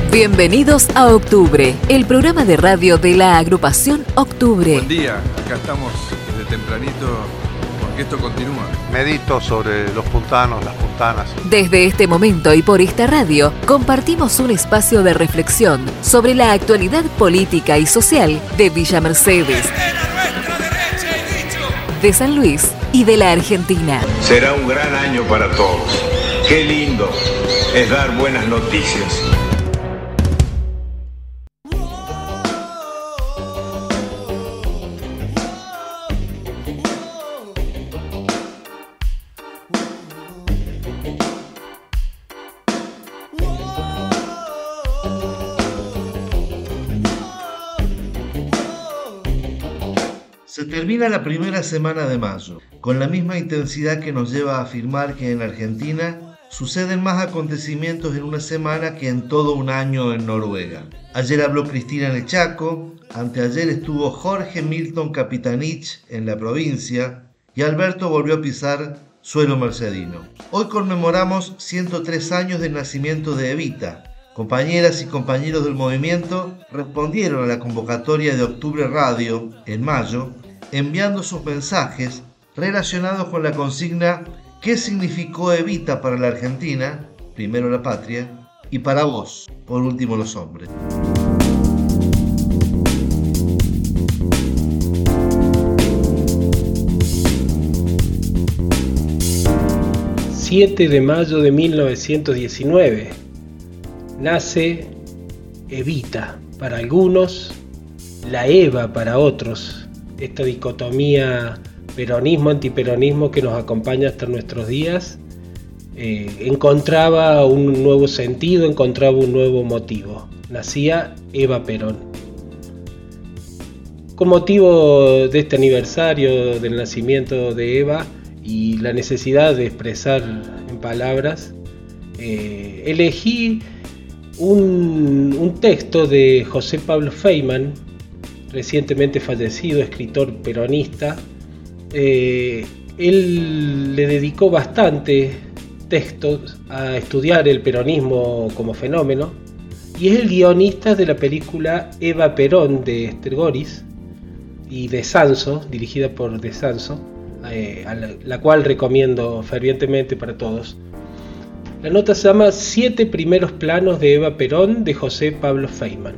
Bienvenidos a Octubre, el programa de radio de la agrupación Octubre. Buen día, acá estamos desde tempranito porque esto continúa. Medito sobre los puntanos, las puntanas. Desde este momento y por esta radio, compartimos un espacio de reflexión sobre la actualidad política y social de Villa Mercedes, de San Luis y de la Argentina. Será un gran año para todos. Qué lindo es dar buenas noticias. Se termina la primera semana de mayo, con la misma intensidad que nos lleva a afirmar que en Argentina suceden más acontecimientos en una semana que en todo un año en Noruega. Ayer habló Cristina en el Chaco, anteayer estuvo Jorge Milton Capitanich en la provincia y Alberto volvió a pisar suelo mercedino. Hoy conmemoramos 103 años del nacimiento de Evita. Compañeras y compañeros del movimiento respondieron a la convocatoria de Octubre Radio en mayo, enviando sus mensajes relacionados con la consigna ¿qué significó Evita para la Argentina? Primero la patria, y para vos, por último los hombres. ...7 de mayo de 1919... nace Evita para algunos, la Eva para otros, esta dicotomía peronismo-antiperonismo que nos acompaña hasta nuestros días, encontraba un nuevo sentido, encontraba un nuevo motivo. Nacía Eva Perón. Con motivo de este aniversario del nacimiento de Eva y la necesidad de expresar en palabras, elegí un texto de José Pablo Feynman, recientemente fallecido, escritor peronista. Él le dedicó bastante textos a estudiar el peronismo como fenómeno y es el guionista de la película Eva Perón de Esther Goris y de Sanso, dirigida por De Sanso, a la cual recomiendo fervientemente para todos. La nota se llama 7 primeros planos de Eva Perón de José Pablo Feynman.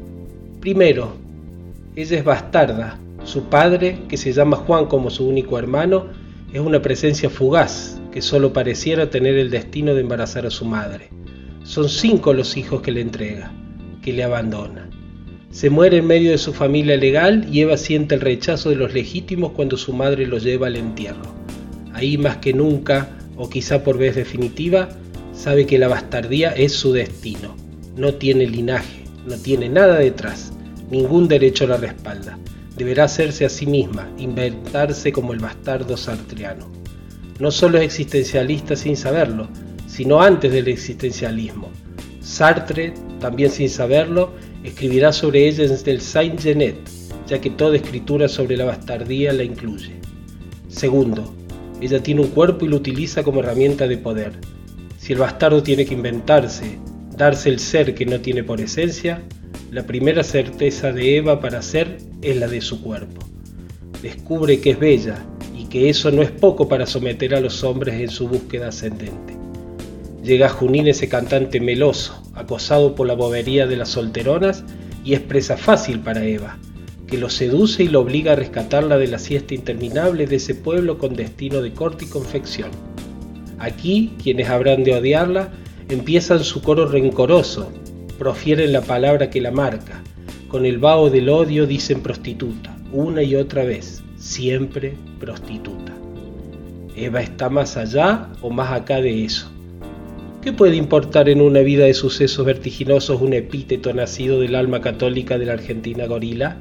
Primero, ella es bastarda. Su padre, que se llama Juan como su único hermano, es una presencia fugaz que solo pareciera tener el destino de embarazar a su madre. Son 5 los hijos que le entrega, que le abandona. Se muere en medio de su familia legal y Eva siente el rechazo de los legítimos cuando su madre lo lleva al entierro. Ahí más que nunca, o quizá por vez definitiva, sabe que la bastardía es su destino. No tiene linaje, no tiene nada detrás, ningún derecho la respalda. Deberá hacerse a sí misma, inventarse como el bastardo sartreano. No solo es existencialista sin saberlo, sino antes del existencialismo. Sartre, también sin saberlo, escribirá sobre ella en el Saint-Genet, ya que toda escritura sobre la bastardía la incluye. Segundo, ella tiene un cuerpo y lo utiliza como herramienta de poder. Si el bastardo tiene que inventarse, darse el ser que no tiene por esencia, la primera certeza de Eva para ser es la de su cuerpo. Descubre que es bella y que eso no es poco para someter a los hombres en su búsqueda ascendente. Llega a Junín ese cantante meloso, acosado por la bobería de las solteronas y es presa fácil para Eva, que lo seduce y lo obliga a rescatarla de la siesta interminable de ese pueblo con destino de corte y confección. Aquí, quienes habrán de odiarla, empiezan su coro rencoroso, profieren la palabra que la marca, con el vaho del odio dicen prostituta, una y otra vez, siempre prostituta. ¿Eva está más allá o más acá de eso? ¿Qué puede importar en una vida de sucesos vertiginosos un epíteto nacido del alma católica de la Argentina gorila?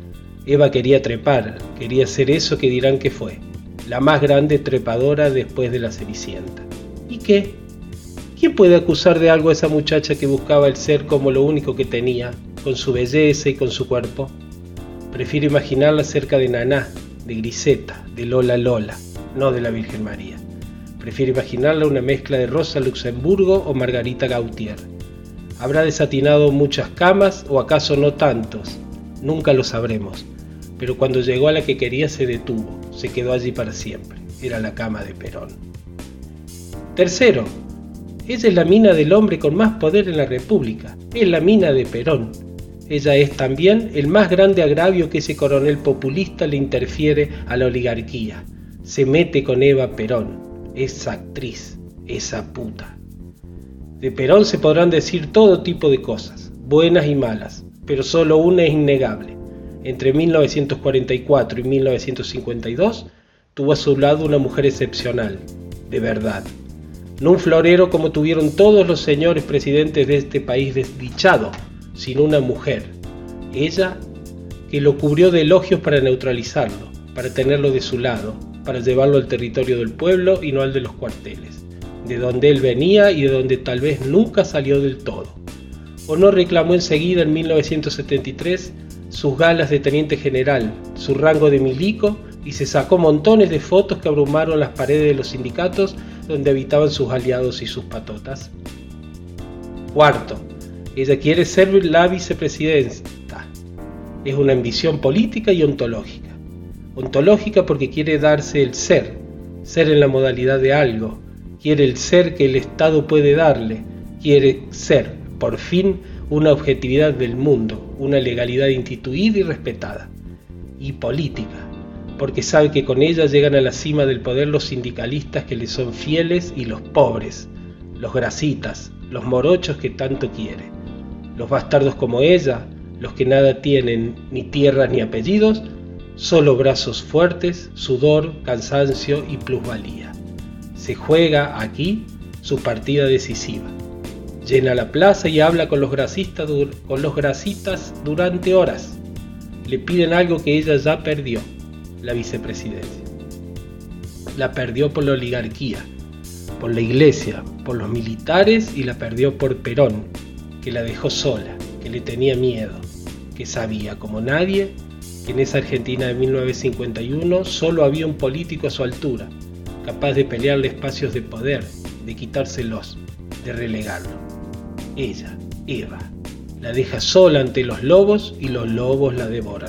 Eva quería trepar, quería ser eso que dirán que fue, la más grande trepadora después de la Cenicienta. ¿Y qué? ¿Quién puede acusar de algo a esa muchacha que buscaba el ser como lo único que tenía, con su belleza y con su cuerpo? Prefiero imaginarla cerca de Naná, de Griseta, de Lola Lola, no de la Virgen María. Prefiero imaginarla una mezcla de Rosa Luxemburgo o Margarita Gautier. Habrá desatinado muchas camas o acaso no tantos, nunca lo sabremos. Pero cuando llegó a la que quería se detuvo, se quedó allí para siempre. Era la cama de Perón. Tercero, ella es la mina del hombre con más poder en la República, es la mina de Perón. Ella es también el más grande agravio que ese coronel populista le interfiere a la oligarquía. Se mete con Eva Perón, esa actriz, esa puta. De Perón se podrán decir todo tipo de cosas, buenas y malas, pero solo una es innegable. Entre 1944 y 1952 tuvo a su lado una mujer excepcional, de verdad. No un florero como tuvieron todos los señores presidentes de este país desdichado, sino una mujer. Ella que lo cubrió de elogios para neutralizarlo, para tenerlo de su lado, para llevarlo al territorio del pueblo y no al de los cuarteles, de donde él venía y de donde tal vez nunca salió del todo. ¿O no reclamó enseguida en 1973 sus galas de teniente general, su rango de milico y se sacó montones de fotos que abrumaron las paredes de los sindicatos donde habitaban sus aliados y sus patotas? Cuarto, ella quiere ser la vicepresidenta. Es una ambición política y ontológica. Ontológica porque quiere darse el ser en la modalidad de algo, quiere el ser que el Estado puede darle, quiere ser, por fin, una objetividad del mundo, una legalidad instituida y respetada. Y política, porque sabe que con ella llegan a la cima del poder los sindicalistas que le son fieles y los pobres, los grasitas, los morochos que tanto quiere. Los bastardos como ella, los que nada tienen, ni tierras ni apellidos, solo brazos fuertes, sudor, cansancio y plusvalía. Se juega aquí su partida decisiva. Llena la plaza y habla con los grasitas durante horas. Le piden algo que ella ya perdió, la vicepresidencia. La perdió por la oligarquía, por la iglesia, por los militares y la perdió por Perón, que la dejó sola, que le tenía miedo, que sabía, como nadie, que en esa Argentina de 1951 solo había un político a su altura, capaz de pelearle espacios de poder, de quitárselos, de relegarlo. Ella, Eva, la deja sola ante los lobos y los lobos la devoran.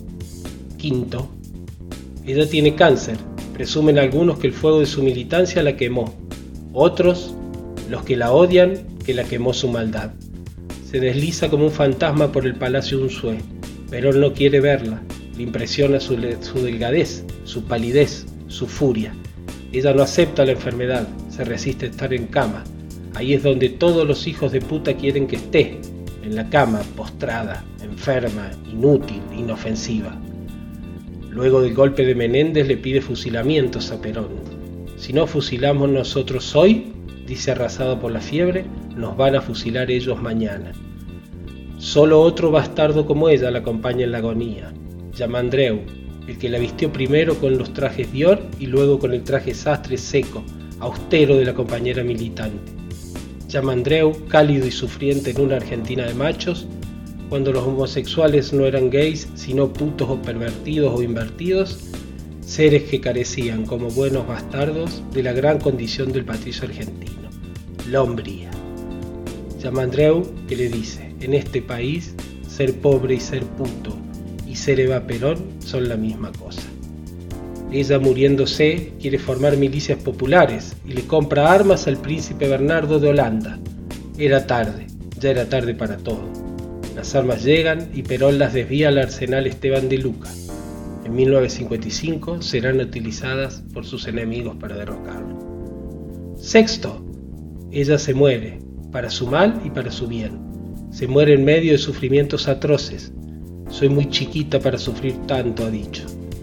Quinto, ella tiene cáncer. Presumen algunos que el fuego de su militancia la quemó. Otros, los que la odian, que la quemó su maldad. Se desliza como un fantasma por el Palacio Unzué. Perón no quiere verla. Le impresiona su delgadez, su palidez, su furia. Ella no acepta la enfermedad, se resiste a estar en cama. Ahí es donde todos los hijos de puta quieren que esté, en la cama, postrada, enferma, inútil, inofensiva. Luego del golpe de Menéndez le pide fusilamientos a Perón. Si no fusilamos nosotros hoy, dice arrasado por la fiebre, nos van a fusilar ellos mañana. Solo otro bastardo como ella la acompaña en la agonía, Yamandreu, el que la vistió primero con los trajes Dior y luego con el traje sastre seco, austero de la compañera militante. Yamandreu, cálido y sufriente en una Argentina de machos, cuando los homosexuales no eran gays, sino putos o pervertidos o invertidos, seres que carecían, como buenos bastardos, de la gran condición del patricio argentino, la hombría. Yamandreu que le dice, en este país, ser pobre y ser puto, y ser Eva Perón son la misma cosa. Ella, muriéndose, quiere formar milicias populares y le compra armas al príncipe Bernardo de Holanda. Era tarde, ya era tarde para todo. Las armas llegan y Perón las desvía al arsenal Esteban de Luca. En 1955 serán utilizadas por sus enemigos para derrocarlo. Sexto, ella se muere, para su mal y para su bien. Se muere en medio de sufrimientos atroces. Soy muy chiquita para sufrir tanto, ha dicho.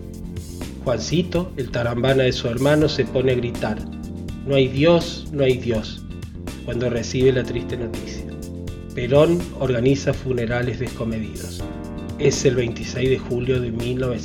Juancito, el tarambana de su hermano, se pone a gritar: no hay Dios, no hay Dios, cuando recibe la triste noticia. Perón organiza funerales descomedidos. Es el 26 de julio de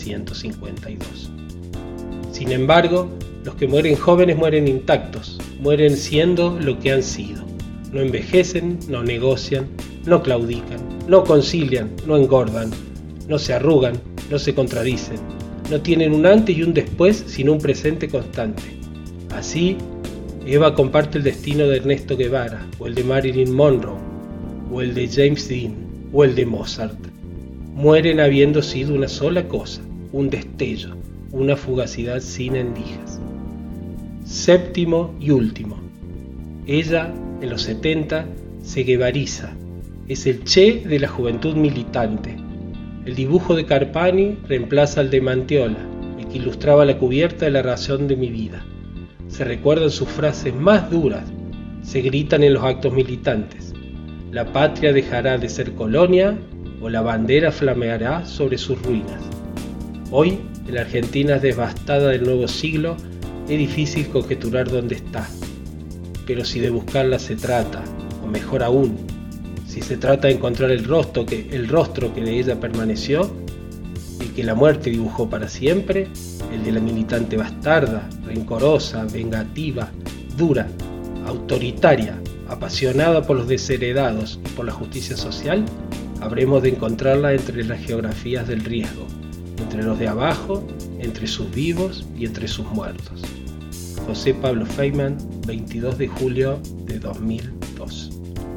1952. Sin embargo, los que mueren jóvenes mueren intactos, mueren siendo lo que han sido. No envejecen, no negocian, no claudican, no concilian, no engordan, no se arrugan, no se contradicen. No tienen un antes y un después, sino un presente constante. Así, Eva comparte el destino de Ernesto Guevara o el de Marilyn Monroe. o el de James Dean, o el de Mozart. Mueren habiendo sido una sola cosa, un destello, una fugacidad sin endijas. Séptimo y último. Ella, en los 70, se guevariza. Es el Che de la juventud militante. El dibujo de Carpani reemplaza al de Mantiola, el que ilustraba la cubierta de La razón de mi vida. Se recuerdan sus frases más duras, se gritan en los actos militantes. La patria dejará de ser colonia o la bandera flameará sobre sus ruinas. Hoy, en la Argentina devastada del nuevo siglo, es difícil conjeturar dónde está. Pero si de buscarla se trata, o mejor aún, si se trata de encontrar el rostro que de ella permaneció, el que la muerte dibujó para siempre, el de la militante bastarda, rencorosa, vengativa, dura, autoritaria, apasionada por los desheredados y por la justicia social, habremos de encontrarla entre las geografías del riesgo, entre los de abajo, entre sus vivos y entre sus muertos. José Pablo Feynman, 22 de julio de 2002.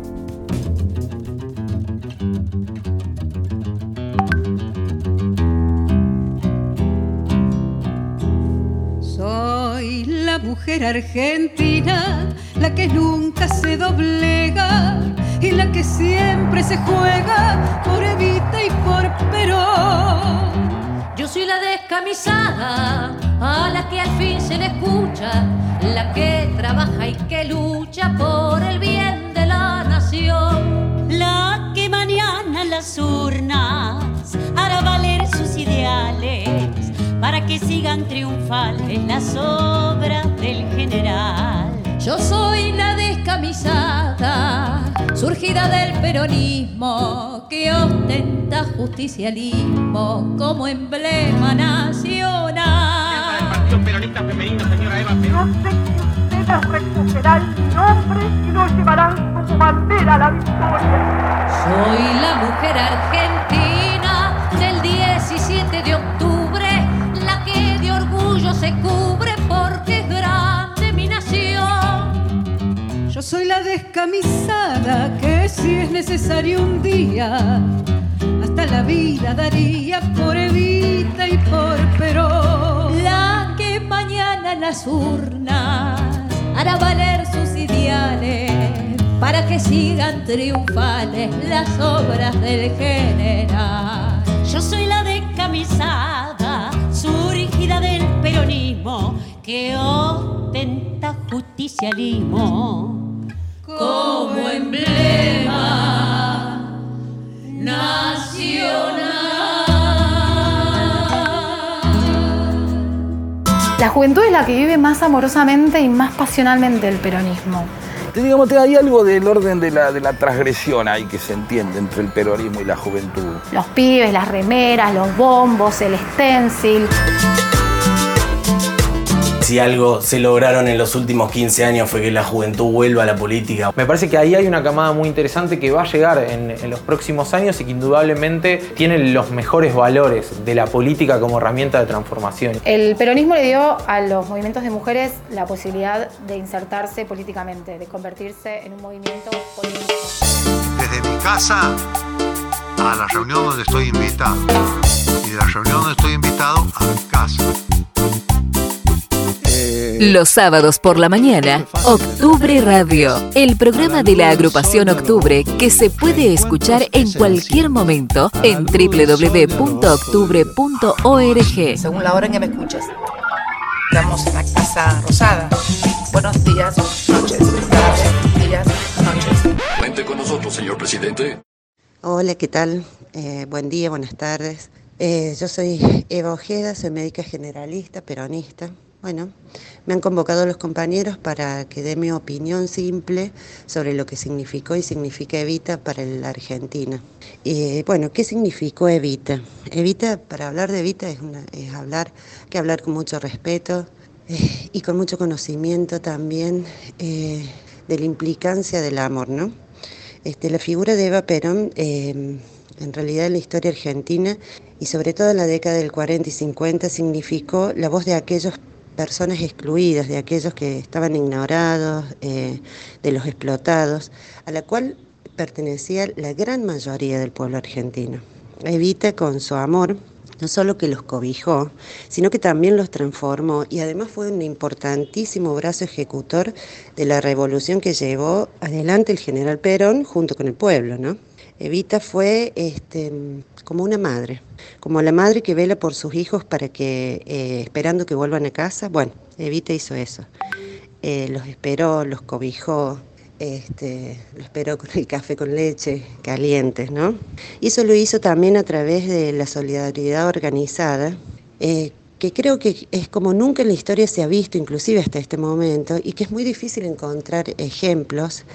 Soy la mujer argentina, la que nunca se doblega y la que siempre se juega por Evita y por Perón. Yo soy la descamisada, a la que al fin se le escucha, la que trabaja y que lucha por el bien de la nación. La que mañana las urnas hará valer sus ideales para que sigan triunfales las obras del general. Yo soy la descamisada, surgida del peronismo, que ostenta justicialismo como emblema nacional. El Partido Peronista Femenino, señora Eva Perón. No sé si ustedes reconocerán mi nombre y lo llevarán como bandera a la victoria. Soy la mujer argentina del 17 de octubre, la que de orgullo se cubre porque es grande mi nación. Yo soy la descamisada que si es necesario un día hasta la vida daría por Evita y por Perón. La que mañana en las urnas hará valer sus ideales para que sigan triunfales las obras del general. Yo soy la descamisada, surgida del peronismo, que ostenta justicialismo como emblema nacional. La juventud es la que vive más amorosamente y más pasionalmente el peronismo. Digamos, hay algo del orden de la transgresión ahí que se entiende entre el peronismo y la juventud. Los pibes, las remeras, los bombos, el stencil. Si algo se lograron en los últimos 15 años fue que la juventud vuelva a la política. Me parece que ahí hay una camada muy interesante que va a llegar en los próximos años y que indudablemente tiene los mejores valores de la política como herramienta de transformación. El peronismo le dio a los movimientos de mujeres la posibilidad de insertarse políticamente, de convertirse en un movimiento político. Desde mi casa a la reunión donde estoy invitado y de la reunión donde estoy invitado a mi casa. Los sábados por la mañana, Octubre Radio, el programa de la agrupación Octubre que se puede escuchar en cualquier momento en www.octubre.org. Según la hora en que me escuches. Estamos en la Casa Rosada. Buenos días, noches, tardes, días, noches. Cuente con nosotros, señor presidente. Hola, ¿qué tal? Buen día, buenas tardes. Yo soy Eva Ojeda, soy médica generalista, peronista. Bueno, me han convocado los compañeros para que dé mi opinión simple sobre lo que significó y significa Evita para la Argentina. Bueno, ¿qué significó Evita? Evita, para hablar de Evita es hablar con mucho respeto y con mucho conocimiento también de la implicancia del amor, ¿no? La figura de Eva Perón, en realidad en la historia argentina y sobre todo en la década del 40 y 50 significó la voz de aquellos personas excluidas, de aquellos que estaban ignorados, de los explotados, a la cual pertenecía la gran mayoría del pueblo argentino. Evita, con su amor, no solo que los cobijó, sino que también los transformó y además fue un importantísimo brazo ejecutor de la revolución que llevó adelante el general Perón junto con el pueblo, ¿no? Evita fue como una madre, como la madre que vela por sus hijos para que, esperando que vuelvan a casa. Bueno, Evita hizo eso. Los esperó, los cobijó, lo esperó con el café con leche calientes, ¿no? Y eso lo hizo también a través de la solidaridad organizada, que creo que es como nunca en la historia se ha visto, inclusive hasta este momento, y que es muy difícil encontrar ejemplos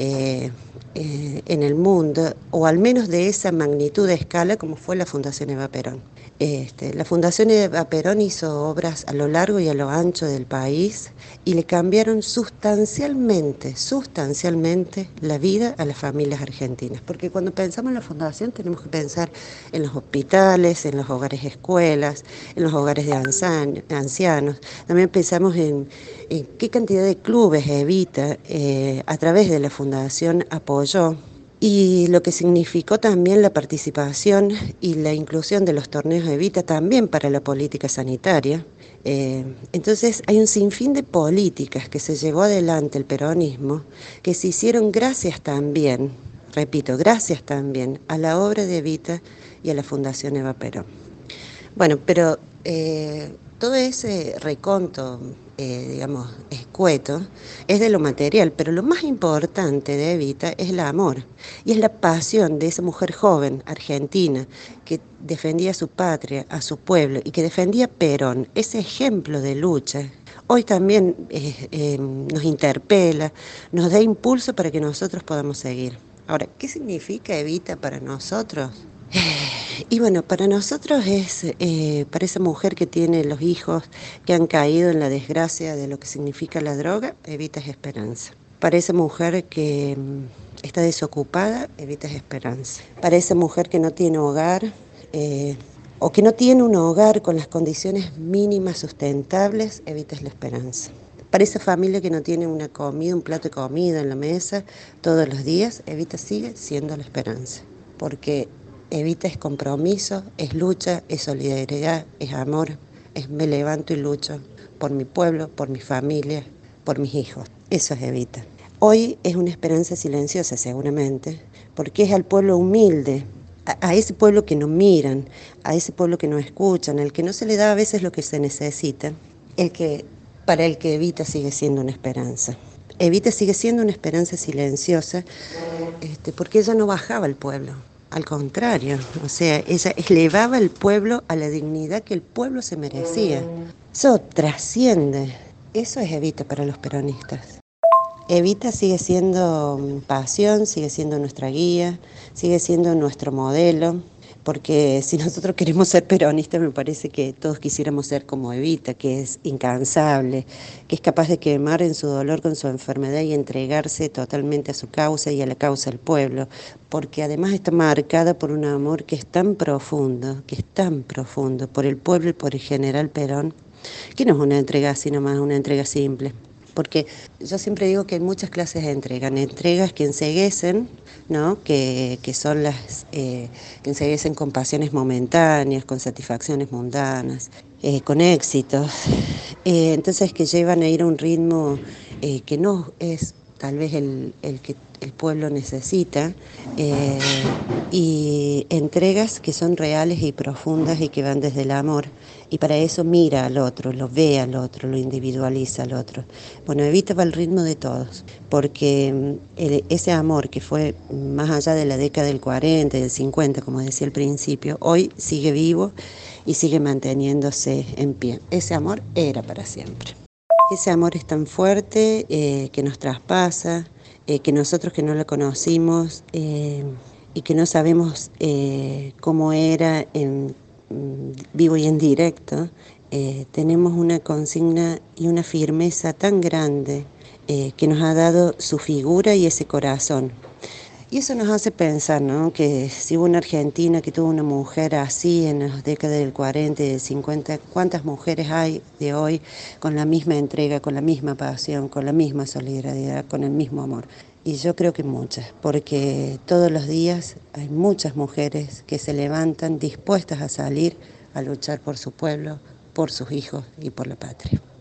en el mundo, o al menos de esa magnitud de escala como fue la Fundación Eva Perón. La Fundación Eva Perón hizo obras a lo largo y a lo ancho del país y le cambiaron sustancialmente la vida a las familias argentinas. Porque cuando pensamos en la Fundación tenemos que pensar en los hospitales, en los hogares escuelas, en los hogares de ancianos. También pensamos en qué cantidad de clubes Evita a través de la Fundación apoyó. Y lo que significó también la participación y la inclusión de los torneos Evita también para la política sanitaria. Entonces hay un sinfín de políticas que se llevó adelante el peronismo, que se hicieron gracias también, repito, gracias también a la obra de Evita y a la Fundación Eva Perón. Bueno, pero todo ese reconto, escueto, es de lo material, pero lo más importante de Evita es el amor y es la pasión de esa mujer joven argentina que defendía a su patria, a su pueblo y que defendía a Perón, ese ejemplo de lucha. Hoy también nos interpela, nos da impulso para que nosotros podamos seguir. Ahora, ¿qué significa Evita para nosotros? Y bueno, para nosotros es, para esa mujer que tiene los hijos que han caído en la desgracia de lo que significa la droga, Evita es esperanza. Para esa mujer que está desocupada, Evita es esperanza. Para esa mujer que no tiene hogar, o que no tiene un hogar con las condiciones mínimas sustentables, Evita es la esperanza. Para esa familia que no tiene una comida, un plato de comida en la mesa todos los días, Evita sigue siendo la esperanza. Porque Evita es compromiso, es lucha, es solidaridad, es amor, es me levanto y lucho por mi pueblo, por mi familia, por mis hijos. Eso es Evita. Hoy es una esperanza silenciosa seguramente, porque es al pueblo humilde, a ese pueblo que no miran, a ese pueblo que no escuchan, al que no se le da a veces lo que se necesita, para el que Evita sigue siendo una esperanza. Evita sigue siendo una esperanza silenciosa, porque ella no bajaba al pueblo. Al contrario, o sea, ella elevaba al pueblo a la dignidad que el pueblo se merecía. Eso trasciende, eso es Evita para los peronistas. Evita sigue siendo pasión, sigue siendo nuestra guía, sigue siendo nuestro modelo, porque si nosotros queremos ser peronistas, me parece que todos quisiéramos ser como Evita, que es incansable, que es capaz de quemar en su dolor con su enfermedad y entregarse totalmente a su causa y a la causa del pueblo, porque además está marcada por un amor que es tan profundo por el pueblo y por el general Perón, que no es una entrega así nomás, una entrega simple. Porque yo siempre digo que hay muchas clases de entregas que enceguecen, ¿no? que son las que enceguecen con pasiones momentáneas, con satisfacciones mundanas, con éxitos, entonces que llevan a ir a un ritmo que no es tal vez el que el pueblo necesita, y entregas que son reales y profundas y que van desde el amor, y para eso mira al otro, lo ve al otro, lo individualiza al otro. Bueno, Evita va al ritmo de todos, porque ese amor que fue más allá de la década del 40 y del 50, como decía al principio, hoy sigue vivo y sigue manteniéndose en pie. Ese amor era para siempre. Ese amor es tan fuerte que nos traspasa, que nosotros que no la conocimos y que no sabemos cómo era en vivo y en directo, tenemos una consigna y una firmeza tan grande que nos ha dado su figura y ese corazón. Y eso nos hace pensar, ¿no? Que si hubo una Argentina que tuvo una mujer así en las décadas del 40 y del 50, ¿cuántas mujeres hay de hoy con la misma entrega, con la misma pasión, con la misma solidaridad, con el mismo amor? Y yo creo que muchas, porque todos los días hay muchas mujeres que se levantan dispuestas a salir a luchar por su pueblo, por sus hijos y por la patria.